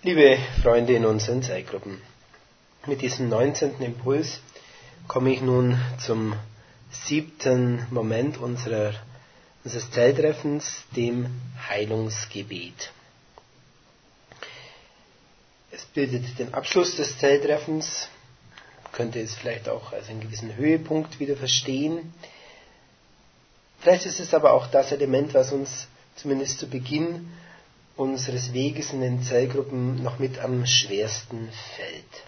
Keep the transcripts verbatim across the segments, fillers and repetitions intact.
Liebe Freunde in unseren Zeitgruppen, mit diesem neunzehnten Impuls komme ich nun zum siebten Moment unserer, unseres Zelltreffens, dem Heilungsgebet. Es bildet den Abschluss des Zelltreffens, könnte es vielleicht auch als einen gewissen Höhepunkt wieder verstehen. Vielleicht ist es aber auch das Element, was uns zumindest zu Beginn unseres Weges in den Zellgruppen noch mit am schwersten fällt.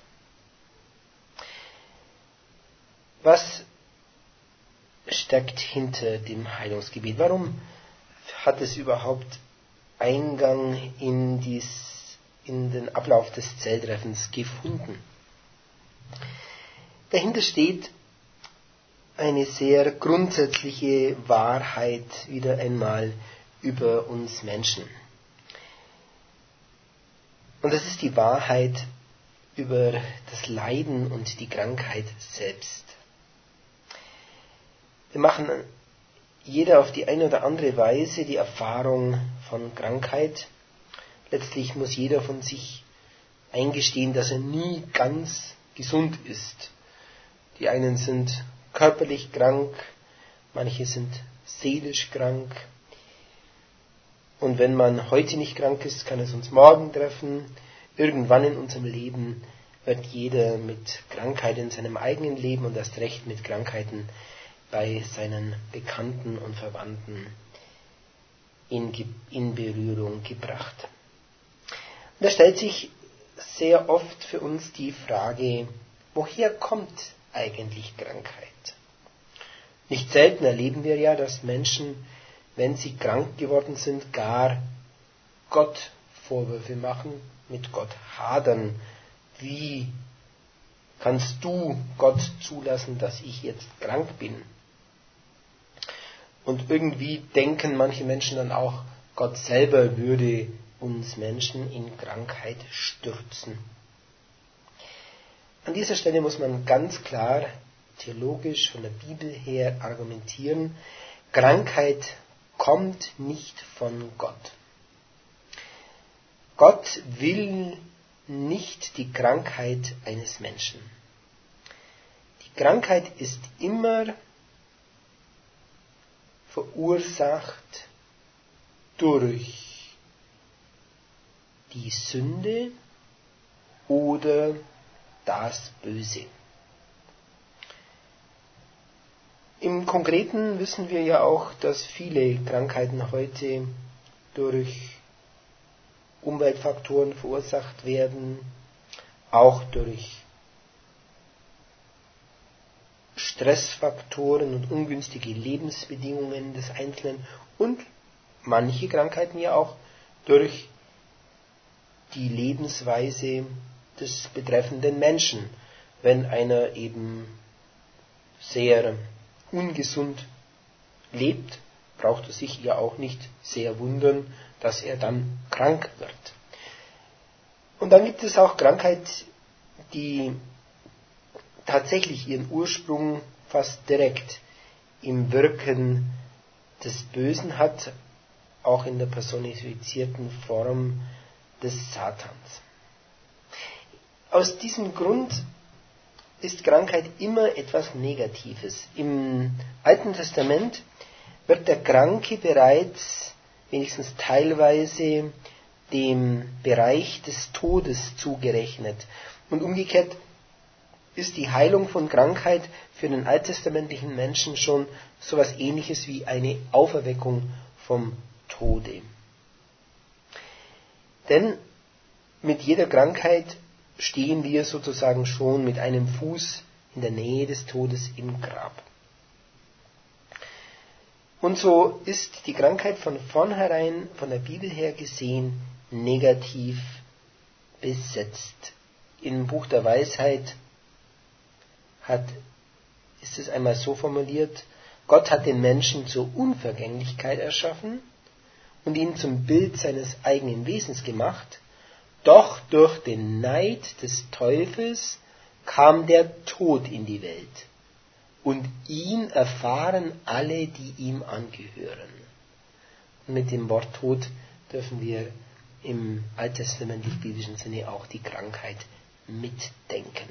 Was steckt hinter dem Heilungsgebet? Warum hat es überhaupt Eingang in, dies, in den Ablauf des Zelltreffens gefunden? Dahinter steht eine sehr grundsätzliche Wahrheit wieder einmal über uns Menschen. Und das ist die Wahrheit über das Leiden und die Krankheit selbst. Wir machen jeder auf die eine oder andere Weise die Erfahrung von Krankheit. Letztlich muss jeder von sich eingestehen, dass er nie ganz gesund ist. Die einen sind körperlich krank, manche sind seelisch krank. Und wenn man heute nicht krank ist, kann es uns morgen treffen. Irgendwann in unserem Leben wird jeder mit Krankheit in seinem eigenen Leben und erst recht mit Krankheiten bei seinen Bekannten und Verwandten in, in Berührung gebracht. Und da stellt sich sehr oft für uns die Frage, woher kommt eigentlich Krankheit? Nicht selten erleben wir ja, dass Menschen, wenn sie krank geworden sind, gar Gott Vorwürfe machen, mit Gott hadern. Wie kannst du, Gott, zulassen, dass ich jetzt krank bin? Und irgendwie denken manche Menschen dann auch, Gott selber würde uns Menschen in Krankheit stürzen. An dieser Stelle muss man ganz klar theologisch von der Bibel her argumentieren, Krankheit kommt nicht von Gott. Gott will nicht die Krankheit eines Menschen. Die Krankheit ist immer verursacht durch die Sünde oder das Böse. Im Konkreten wissen wir ja auch, dass viele Krankheiten heute durch Umweltfaktoren verursacht werden, auch durch Stressfaktoren und ungünstige Lebensbedingungen des Einzelnen und manche Krankheiten ja auch durch die Lebensweise des betreffenden Menschen, wenn einer eben sehr ungesund lebt, braucht er sich ja auch nicht sehr wundern, dass er dann krank wird. Und dann gibt es auch Krankheit, die tatsächlich ihren Ursprung fast direkt im Wirken des Bösen hat, auch in der personifizierten Form des Satans. Aus diesem Grund ist Krankheit immer etwas Negatives. Im Alten Testament wird der Kranke bereits, wenigstens teilweise, dem Bereich des Todes zugerechnet. Und umgekehrt ist die Heilung von Krankheit für den alttestamentlichen Menschen schon so etwas Ähnliches wie eine Auferweckung vom Tode. Denn mit jeder Krankheit stehen wir sozusagen schon mit einem Fuß in der Nähe des Todes im Grab. Und so ist die Krankheit von vornherein, von der Bibel her gesehen, negativ besetzt. Im Buch der Weisheit hat, ist es einmal so formuliert, Gott hat den Menschen zur Unvergänglichkeit erschaffen und ihn zum Bild seines eigenen Wesens gemacht, doch durch den Neid des Teufels kam der Tod in die Welt. Und ihn erfahren alle, die ihm angehören. Und mit dem Wort Tod dürfen wir im alttestamentlich-biblischen Sinne auch die Krankheit mitdenken.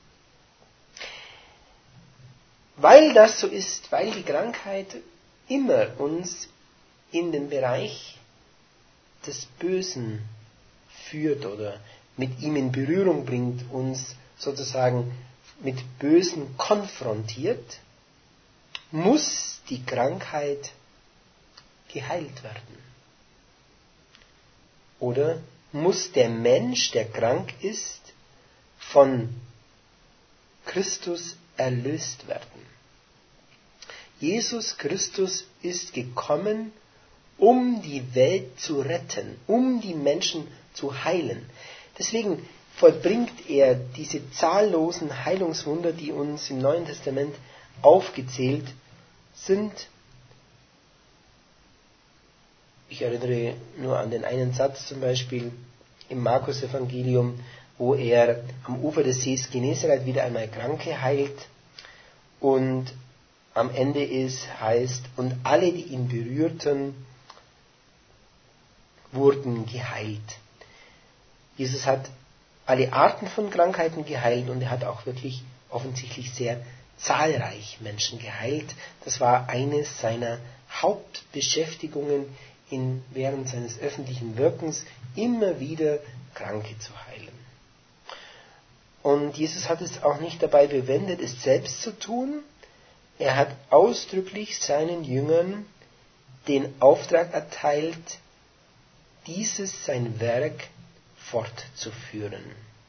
Weil das so ist, weil die Krankheit immer uns in den Bereich des Bösen führt oder mit ihm in Berührung bringt, uns sozusagen mit Bösen konfrontiert, muss die Krankheit geheilt werden. Oder muss der Mensch, der krank ist, von Christus erlöst werden. Jesus Christus ist gekommen, um die Welt zu retten, um die Menschen zu heilen. Deswegen vollbringt er diese zahllosen Heilungswunder, die uns im Neuen Testament aufgezählt sind. Ich erinnere nur an den einen Satz zum Beispiel im Markus-Evangelium, wo er am Ufer des Sees Genezareth wieder einmal Kranke heilt und am Ende ist, heißt, und alle, die ihn berührten, wurden geheilt. Jesus hat alle Arten von Krankheiten geheilt und er hat auch wirklich offensichtlich sehr zahlreich Menschen geheilt. Das war eines seiner Hauptbeschäftigungen in, während seines öffentlichen Wirkens, immer wieder Kranke zu heilen. Und Jesus hat es auch nicht dabei bewendet, es selbst zu tun. Er hat ausdrücklich seinen Jüngern den Auftrag erteilt, dieses sein Werk fortzuführen.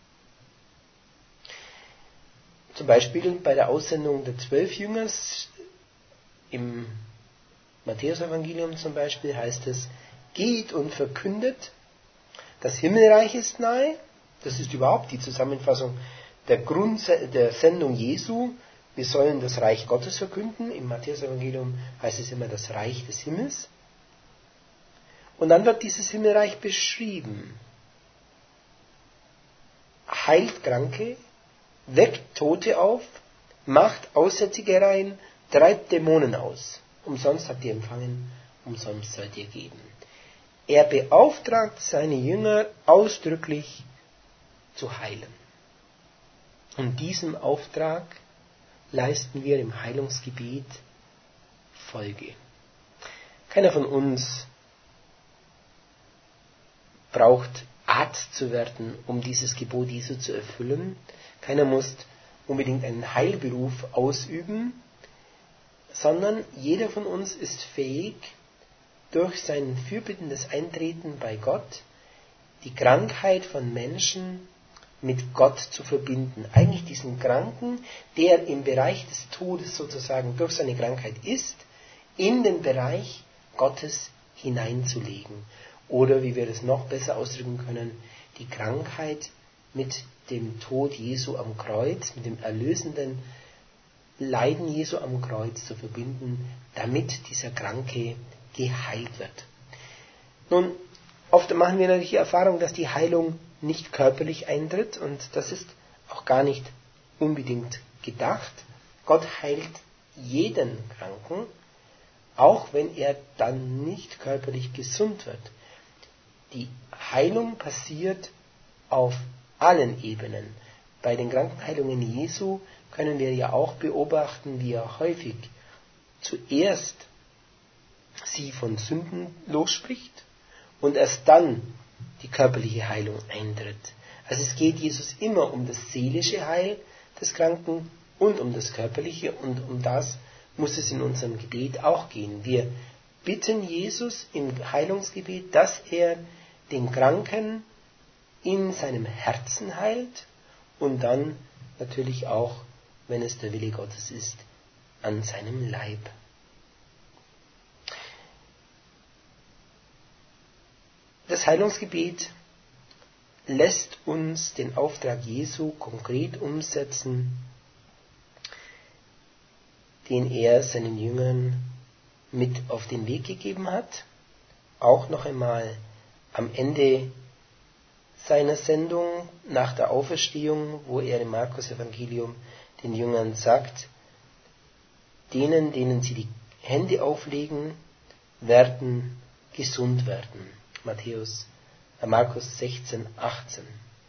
Zum Beispiel bei der Aussendung der zwölf Jünger im Matthäus-Evangelium zum Beispiel heißt es, geht und verkündet, das Himmelreich ist nahe. Das ist überhaupt die Zusammenfassung der, Grund, der Sendung Jesu. Wir sollen das Reich Gottes verkünden. Im Matthäus-Evangelium heißt es immer das Reich des Himmels. Und dann wird dieses Himmelreich beschrieben. Heilt Kranke, weckt Tote auf, macht Aussätzige rein, treibt Dämonen aus. Umsonst habt ihr empfangen, umsonst sollt ihr geben. Er beauftragt seine Jünger ausdrücklich zu heilen. Und diesem Auftrag leisten wir im Heilungsgebet Folge. Keiner von uns braucht Arzt zu werden, um dieses Gebot Jesu zu erfüllen. Keiner muss unbedingt einen Heilberuf ausüben, sondern jeder von uns ist fähig, durch sein fürbittendes Eintreten bei Gott die Krankheit von Menschen mit Gott zu verbinden. Eigentlich diesen Kranken, der im Bereich des Todes sozusagen durch seine Krankheit ist, in den Bereich Gottes hineinzulegen. Oder, wie wir das noch besser ausdrücken können, die Krankheit mit dem Tod Jesu am Kreuz, mit dem erlösenden Leiden Jesu am Kreuz zu verbinden, damit dieser Kranke geheilt wird. Nun, oft machen wir natürlich die Erfahrung, dass die Heilung nicht körperlich eintritt und das ist auch gar nicht unbedingt gedacht. Gott heilt jeden Kranken, auch wenn er dann nicht körperlich gesund wird. Die Heilung passiert auf allen Ebenen. Bei den Krankenheilungen Jesu können wir ja auch beobachten, wie er häufig zuerst sie von Sünden losspricht und erst dann die körperliche Heilung eintritt. Also es geht Jesus immer um das seelische Heil des Kranken und um das körperliche und um das muss es in unserem Gebet auch gehen. Wir bitten Jesus im Heilungsgebet, dass er den Kranken in seinem Herzen heilt und dann natürlich auch, wenn es der Wille Gottes ist, an seinem Leib. Das Heilungsgebet lässt uns den Auftrag Jesu konkret umsetzen, den er seinen Jüngern mit auf den Weg gegeben hat. Auch noch einmal am Ende seiner Sendung nach der Auferstehung, wo er im Markus-Evangelium den Jüngern sagt, denen, denen sie die Hände auflegen, werden gesund werden. Matthäus Markus sechzehn, achtzehn.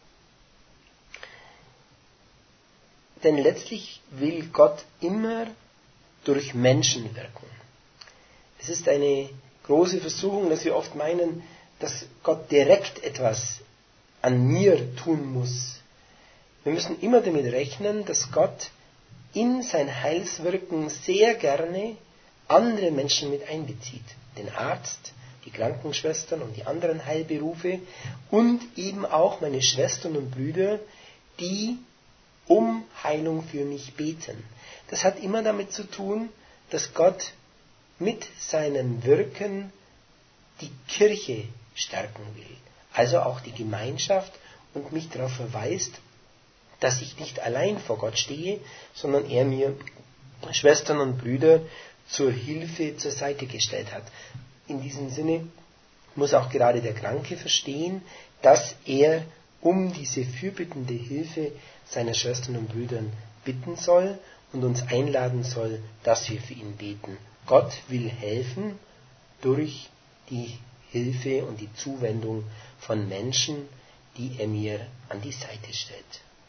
Denn letztlich will Gott immer durch Menschen wirken. Es ist eine große Versuchung, dass wir oft meinen, dass Gott direkt etwas an mir tun muss. Wir müssen immer damit rechnen, dass Gott in sein Heilswirken sehr gerne andere Menschen mit einbezieht. Den Arzt, die Krankenschwestern und die anderen Heilberufe und eben auch meine Schwestern und Brüder, die um Heilung für mich beten. Das hat immer damit zu tun, dass Gott mit seinem Wirken die Kirche stärken will. Also auch die Gemeinschaft und mich darauf verweist, dass ich nicht allein vor Gott stehe, sondern er mir Schwestern und Brüder zur Hilfe zur Seite gestellt hat. In diesem Sinne muss auch gerade der Kranke verstehen, dass er um diese fürbittende Hilfe seiner Schwestern und Brüdern bitten soll und uns einladen soll, dass wir für ihn beten. Gott will helfen durch die Hilfe und die Zuwendung von Menschen, die er mir an die Seite stellt.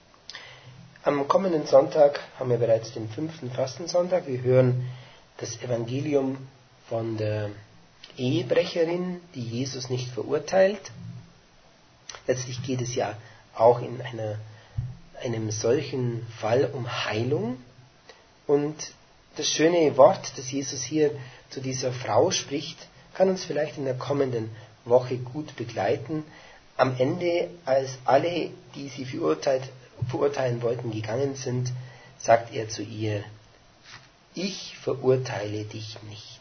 Am kommenden Sonntag haben wir bereits den fünften Fastensonntag. Wir hören das Evangelium von der Ehebrecherin, die Jesus nicht verurteilt. Letztlich geht es ja auch in einer, einem solchen Fall um Heilung. Und das schöne Wort, das Jesus hier zu dieser Frau spricht, kann uns vielleicht in der kommenden Woche gut begleiten. Am Ende, als alle, die sie verurteilt, verurteilen wollten, gegangen sind, sagt er zu ihr: Ich verurteile dich nicht.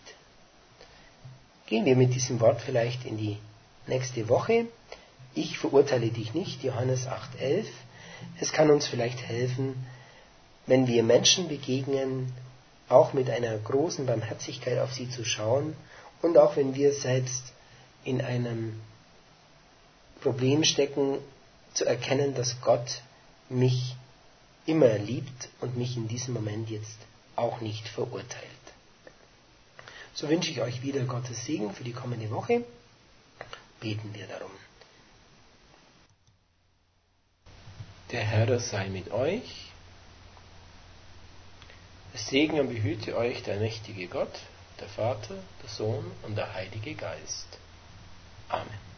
Gehen wir mit diesem Wort vielleicht in die nächste Woche. Ich verurteile dich nicht, Johannes acht, elf. Es kann uns vielleicht helfen, wenn wir Menschen begegnen, auch mit einer großen Barmherzigkeit auf sie zu schauen und auch wenn wir selbst in einem Problem stecken, zu erkennen, dass Gott mich immer liebt und mich in diesem Moment jetzt auch nicht verurteilt. So wünsche ich euch wieder Gottes Segen für die kommende Woche. Beten wir darum. Der Herr sei mit euch. Es segne und behüte euch der mächtige Gott, der Vater, der Sohn und der Heilige Geist. Amen.